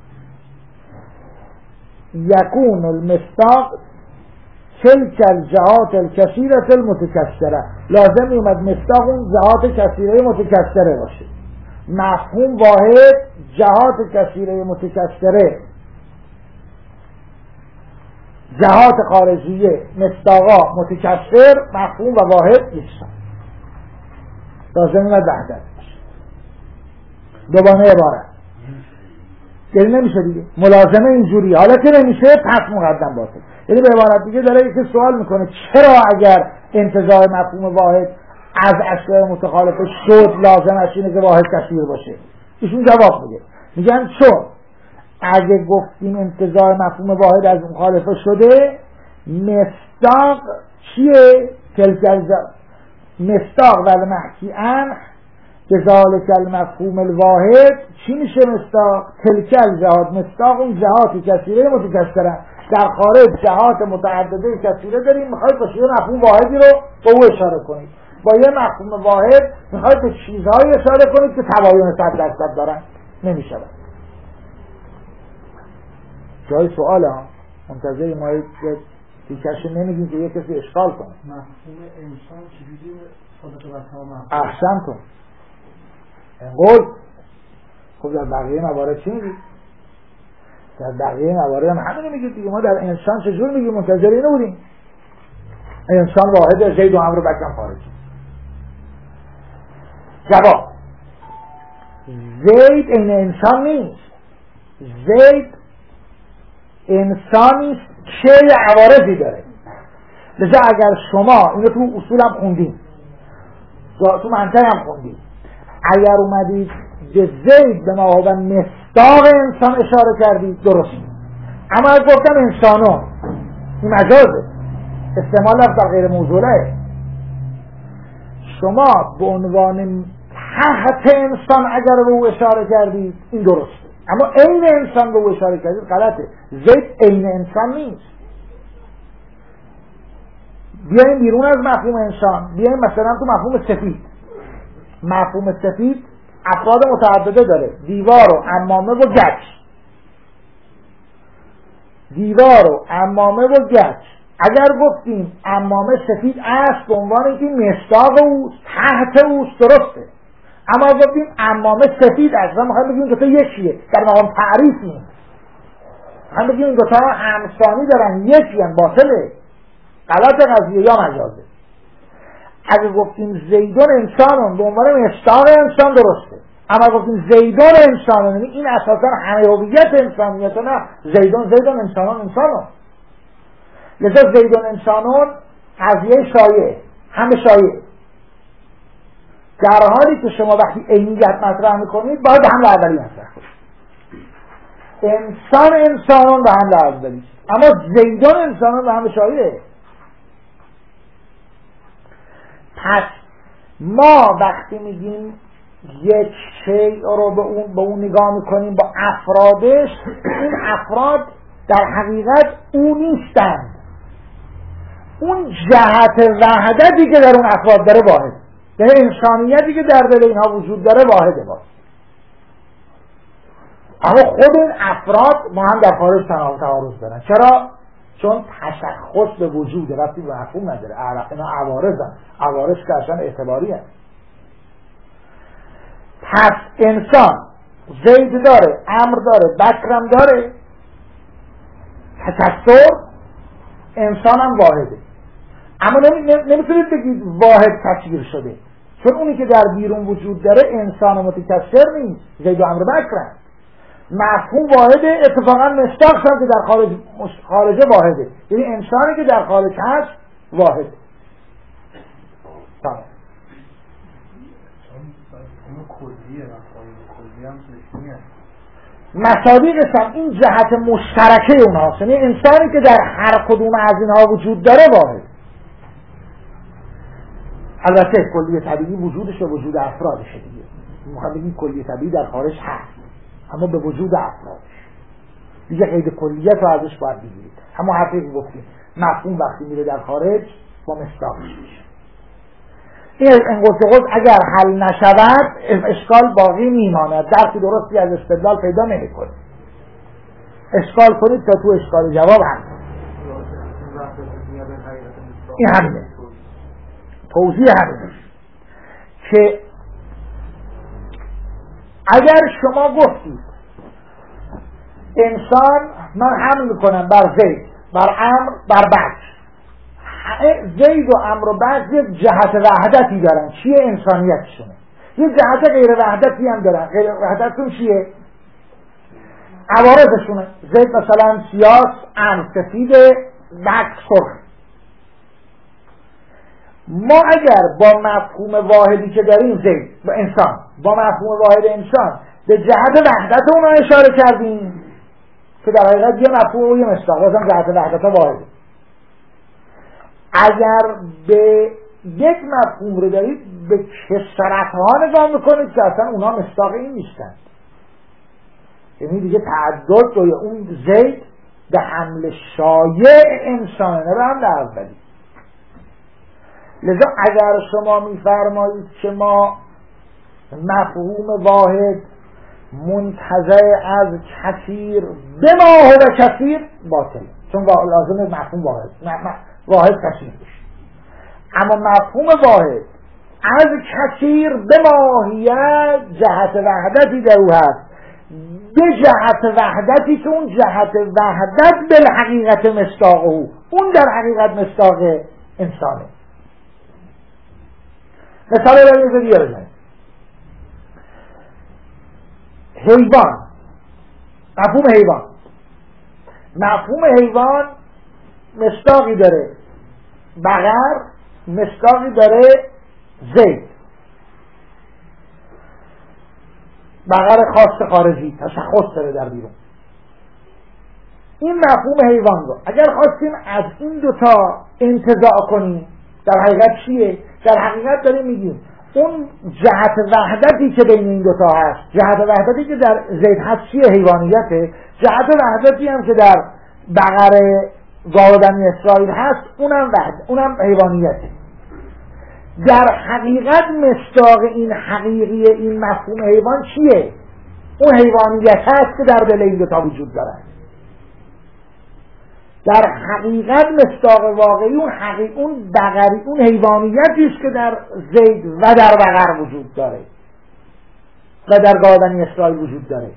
یکون المصداق تلک الجهات الکثیره المتکثره، لازم میومد مصداق اون جهات کثیره متکثره باشه. مفهوم واحد جهات کثیره متکثره، جهات خارجیه مصداقا متکثر، مفهوم و واحد نیستن. لازم میومد وحدت باشه. دوباره عبارت یعنی نمیشه دیگه. ملازمه اینجوری، حالا که نمیشه پس مقدم باشه. یعنی به عبارت دیگه داره یکی سوال میکنه چرا اگر انتزاع مفهوم واحد از اشیاء متخالفه شد لازم اینه که واحد کثیر باشه؟ ایشون جواب میده، میگن چون اگه گفتیم انتزاع مفهوم واحد از مخالفه شده، مصداق چیه؟ تلک مصداق و محکی عنه بذالک المفهوم الواحد. چی میشه مصداق؟ تلک الجهات، مصداق اون جهات کثیره متکثره. در خارج جهات متعدده کثیره داریم، میخواید با یه مفهوم واحدی رو به او اشاره کنید. با یه مفهوم واحد میخواید به چیزهایی اشاره کنید که تباین صد درصد دارن. نمیشه. جای سوال ها منتظر ما تیکش نمیگیم که یک کسی اشکال کنه. مفهوم انسان چجوری صادق و تمام؟ احسنتون انقل. خب در بقیه موارد چی میگید؟ در بقیه موارد هم همینو میگید دیگه. ما در انسان چجور میگیم؟ منتظر اینو بودیم انسان واحد، زید و عمرو بکرم خارجی. جواب: زید این انسان نیست. زید انسانی که عوارضی داره. لذا اگر شما اینو تو اصول هم خوندیم، تو منطق هم خوندیم، اگر اومدید به زید به ما و مصداق انسان اشاره کردید درست، اما از گفتم انسانون این مجازه، استعمال لفظ در غیر موضوعه. شما به عنوان تحت انسان اگر به او اشاره کردید این درسته، اما عین انسان به او اشاره کردید غلطه. زید عین انسان نیست. بیایم بیرون از مفهوم انسان، بیایم مثلا تو مفهوم سفید. مفهوم سفید افراد متعدده داره: دیوار و عمامه و گچ. دیوار و عمامه و گچ. اگر گفتیم عمامه سفید است به عنوان اینکه مصداق اوست، تحت اوست، درسته. اما گفتیم عمامه سفید است، ما میخوایم بگیم دوتا یکیه، در مقام تعریفیم. میخوایم بگیم این دوتا همسانی دارن، یکی هم، باطله، غلط قضیه یا مجازه. اگر گفتیم زیدون انسانون به عنوان مصداق انسان درسته، اما گفتیم زیدون انسانون این اساسا همه هویت انسانیت، نه زیدون زیدون انسانون انسانون. لذا زیدون انسانون قضیه شایع، همه شایع. در حالی که شما وقتی عینیت مطرح میکنید باید به حمله اولی مطرح کنید. انسان انسانون به حمله اولی، اما زیدون انسانون به همه شایعه. پس ما وقتی میگیم یک شیء رو به اون به اون نگاه میکنیم با افرادش، این افراد در حقیقت او نیستند. اون جهت وحدتی که در اون افراد داره واحد، یعنی انسانیتی که در دل اینها وجود داره واحده با. اما خود این افراد ما هم در خارج تعارض دارن. چرا؟ چون تشخص به وجود ربطی به مفهوم نداره. اینا عوارضن، عوارض که اصلا اعتباری هست. پس انسان زید داره، امر داره، بکرم داره، تکثر، انسان هم واحده. اما نمیتونید بگید واحد تصویر شده، چون اونی که در بیرون وجود داره انسان متکثر نیست، زید و امر بکرم. مفهوم واحده، اتفاقا مصداق هم که در خارج خارجه واحده، یعنی انسانی که در خارج هست واحده. تمام. مصادیق هم این جهت مشترکه اونهاست، یعنی انسانی که در هر کدوم از اینها وجود داره واحد. البته کلیه طبیعی وجودش و وجود افرادشه دیگه. میخوام بگیم کلیه طبیعی در خارج هست، اما به وجود افرادش دیگه قید کلیت رو ازش باید بگیرید. همون حرفی که گفتیم مفهوم وقتی میره در خارج با مصداقش میشه. این انقطاع اگر حل نشود اشکال باقی میماند، درکی درستی از استدلال پیدا نمیکنه. اشکال کنید تا تو اشکال جواب هم این همینه، توضیح همینه که اگر شما گفتید انسان من حمل میکنم بر زید، بر امر، بر بچ، زید و امر و بچ یک جهت وحدتی دارن. چیه؟ انسانیتشونه. یک جهت غیر وحدتی هم دارن. غیر وحدتشون چیه؟ عوارضشونه. زید مثلا سیاس، امر سفیده، بچ سرخ. ما اگر با مفهوم واحدی که داریم زید با انسان، با مفهوم واحد انسان به جهت وحدت اونها اشاره کردیم که در حقیقت یه مفهوم و یه مصداق، مثلا جهت وحدت واحده. اگر به یک مفهوم رو دارید به کثرت‌ها نگاه میکنید که اصلا اونها مصداق این نیستن، یعنی دیگه تعدد و اون زید به حمل شایع انسانه به حمل اولی. لذا اگر شما میفرمایید که ما مفهوم واحد منتزع از کثیر به ما و کثیر باطل، چون لازمه مفهوم واحد واحد کثیر بشه. اما مفهوم واحد از کثیر به ماهیت جهت وحدتی در او هست، به جهت وحدتی که اون جهت وحدت بالحقیقت مصداق او، اون در حقیقت مصداق انسانه. مثال رو دیگه بزنید. حیوان، مفهوم حیوان مفهوم حیوان مصداقی داره بقر، مصداقی داره زید، بقر خاص خارجی تشخص داره در بیرون. این مفهوم حیوان رو اگر خواستیم از این دوتا انتزاع کنیم در حقیقت چیه؟ در حقیقت داریم میگیم اون جهت وحدتی که بین این دوتا هست، جهت وحدتی که در زید هست چیه؟ حیوانیته. جهت وحدتی هم که در بقر گاو بنی اسرائیل هست اونم وحد، اونم حیوانیته. در حقیقت مصداق این حقیقی این مفهوم حیوان چیه؟ اون حیوانیت هست که در دل این دوتا وجود داره. در حقیقت مصداق واقعی اون حقیق اون بقری اون حیوانیتی است که در زید و در بقر وجود داره و در گاو بنی اسرائیل وجود داره.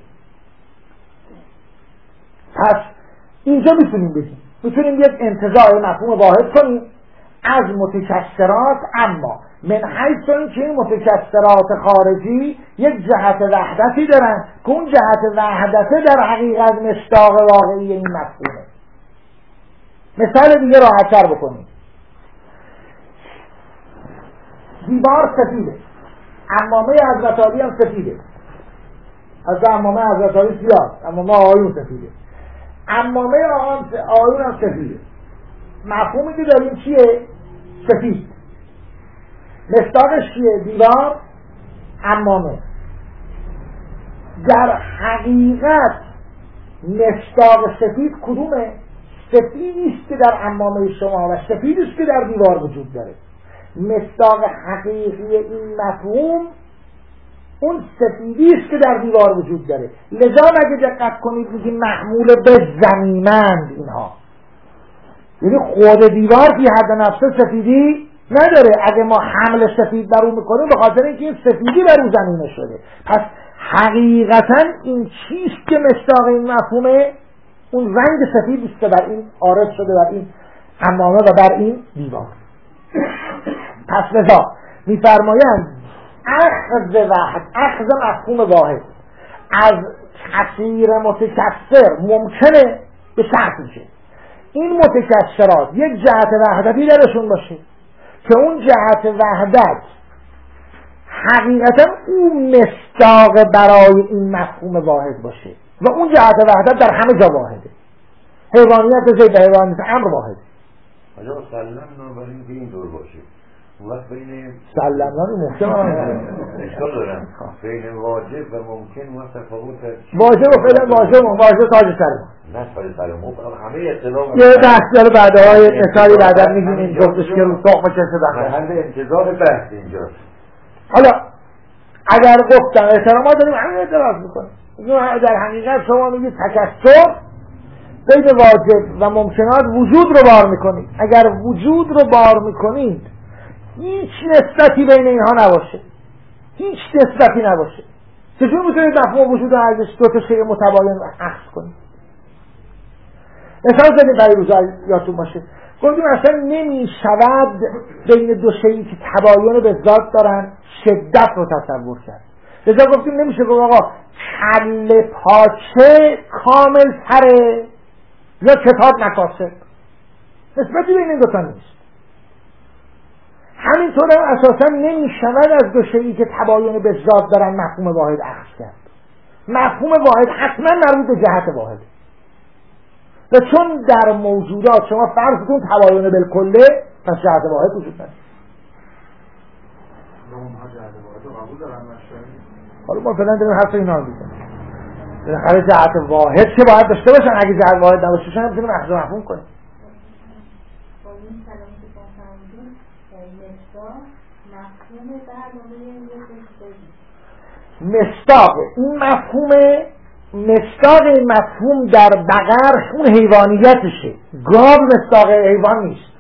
پس اینجا میتونیم بگیم میتونیم یک انتزاع مفهوم واحد کنیم از متکثرات، اما من حیث اینکه این متکثرات خارجی یک جهت وحدتی دارن که اون جهت وحدته در حقیقت مصداق واقعی این مفهومه. مثال دیگه راحت‌تر بکنیم. دیوار سفیده، عمامه حضرت علی هم سفیده. از عمامه حضرت علی سیاه، عمامه آقایون سفیده. عمامه آقایون هم سفیده. مفهومی که داریم چیه؟ سفید. مصداقش چیه؟ دیوار، عمامه. در حقیقت مصداق سفید کدومه؟ سفیدی است که در عمامه شما و سفیدی است که در دیوار وجود داره. مصداق حقیقی این مفهوم اون سفیدی است که در دیوار وجود داره. لذا اگه دقت کنید میگیم محمول به زمینند اینها، یعنی خود دیوار فی حد نفسه سفیدی نداره. اگه ما حمل سفید بر اون میکنیم به خاطر اینکه این سفیدی بر اون زمینه شده. پس حقیقتا این چیست که مصداق این مفهومه؟ اون رنگ سفید است که بر این عارض شده، بر این عمامه و بر این دیوار. پس لذا میفرمایند اخذ واحد، اخذ مفهوم واحد از کثیر متکثر ممکنه به شرط میشه این متکثرات یک جهت وحدتی درشون باشه که اون جهت وحدت حقیقتا اون مصداق برای این مفهوم واحد باشه و اون جهت وحدت در همه جا واحده. حیوانیت زید و حیوانیت امر واحده. آجا سلم برای اینکه این دور باشه وقت بین سلمنان محکم اشکال دارم بین واجب و ممکن وقت تفاوت واجب و فعلا واجب و واجب تاج سرم نه تاج سرم همه اطلاع یه بحث داره بعدهای مثالی بعدا میگیم این جفتش که رو تخم کشه بخیر محل انتظار بحث اینجاست. حالا اگر گفتم احتراما داریم همین اعتراض میکنیم در حقیقت شما میگید تکثر بین واجب و ممکنات وجود رو بار میکنید. اگر وجود رو بار میکنید هیچ نسبتی بین اینها نباشه، هیچ نسبتی نباشه، چجور میتونید مفهوم وجود رو ازش دو تا شیء متباین اخذ کنید؟ مثال زدیم برای روزا یادتون باشه گفتیم اصلا نمیشود بین دو شیئی که تباین به ذات دارن شدت رو تصور کرد. لذا گفتیم نمیشه گفت آقا کله پاچه کامل تره یا کتاب نکاسه، نسبتی بین این دوتا نیست. همینطور هم اساسا نمیشود از دو شیئی که تباین به ذات دارن مفهوم واحد اخذ کرد. مفهوم واحد حتما مربوط به جهت واحد و چون در موجودات شما فرض کن تباین بالکله پس جهت واحد وجود نداره. حالا ما فعلا داریم حرف اینا رو میزنیم. بالاخره جهت واحد که باید داشته باشن، اگه جهت واحد نباشه شما نمیتونیم اخذ مفهوم کنیم. مصداق این مفهوم مصداق این مفهوم در بقر اون حیوانیتشه، گاو مصداق حیوان نیست.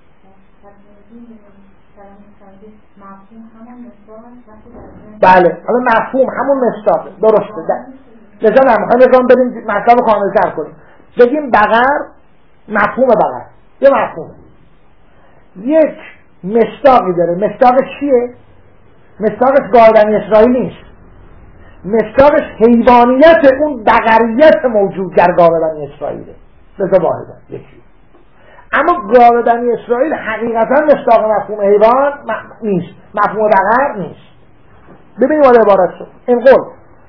بله حالا مفهوم همون مصداقه، درسته. لذا نمیخوایم یکم بریم مطلب کامل‌تر کنیم، بگیم بقر مفهوم بقر یه مفهوم یک مصداقی داره. مصداقش چیه؟ مصداقش گاو بنی اسرائیل نیست، مصداقش حیوانیت اون بقریت موجود در گاو بنی اسرائیله. لذا واحده یکی. اما گاو بنی اسرائیل حقیقتا مصداق مفهوم حیوان نیست، مفهوم بقر نیست. ببینیم حالا عبارت شد این قول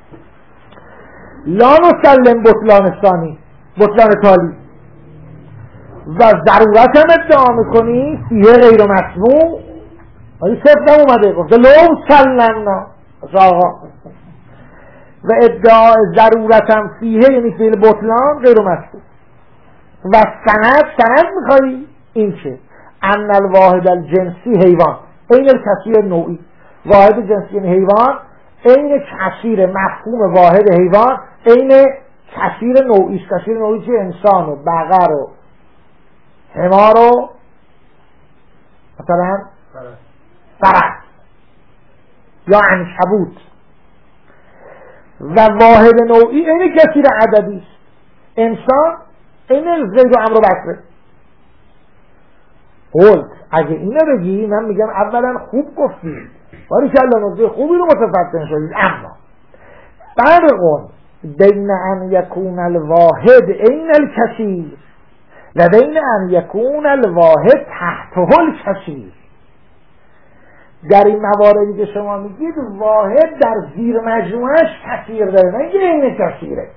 لا نسلم بطلان ثانی، بطلان تالی، و ضرورت هم ادعا میکنی فیه غیر مسموع. ولی صرف نم اومده گفته لو سلمنا آقا، و ادعا ضرورت هم فیه یعنی فیل بطلان غیر مسموع. و سند سند میخوایی این چه؟ ان الواحد الجنسی حیوان این الکثیر نوعی، واحد جنسی یعنی حیوان، این کثیر مفهوم واحد حیوان این کثیر نوعی. کثیر نوعی چه؟ انسان و بقر و حمار و مثلا فرس یا عنکبوت. و واحد نوعی این کثیر عددی است. انسان این زید و عمرو بکره. قلت اگه اینو بگی من میگم اولا خوب گفتی، ولی کلا نکته خوبی رو متفطن شدید. اما فرق بین ان یکون الواحد این الکثیر و بین ان یکون الواحد تحته الکثیر. در این مواردی که شما میگید واحد در زیر مجموعش کثیر داره، نه اینکه این کثیره.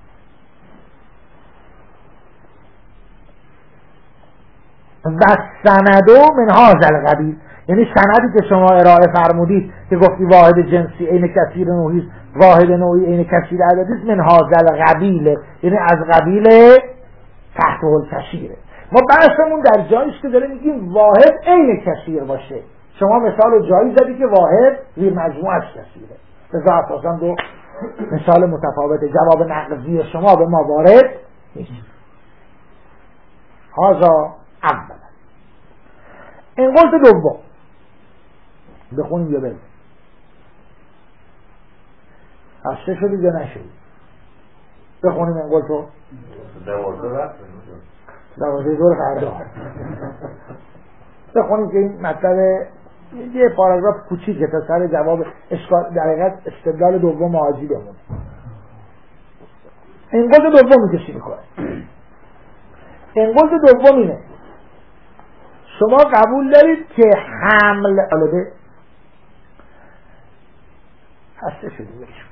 و سندو من هذا القبیل، یعنی سندی که شما ارائه فرمودید که گفتی واحد جنسی عین کثیر نوعی، واحد نوعی عین کثیر عددی، من هذا القبیل یعنی از قبیل تحت الکثیره. ما بحثمون در جاییست که داره میگیم واحد عین کثیر باشه. شما مثال جایی زدی که واحد زیر مجموعش کثیره. لذا اساسا دو مثال متفاوته. جواب نقضی شما به ما وارد نیست. هذا اول. این قول دوم بخونیم یا بریم؟ هسته شدید یا نشدید؟ بخونیم این قول تو دوازده رفت دوازده دور فردا بخونیم که این مطلب یه پاراگراف کوچیکه تا سر جواب اشکال در حقیقت استدلال دوم حاجی بمونه. این قول دومی کشی میکنه. این قول دوم اینه شما قبول دارید که حمل البته هسته شدید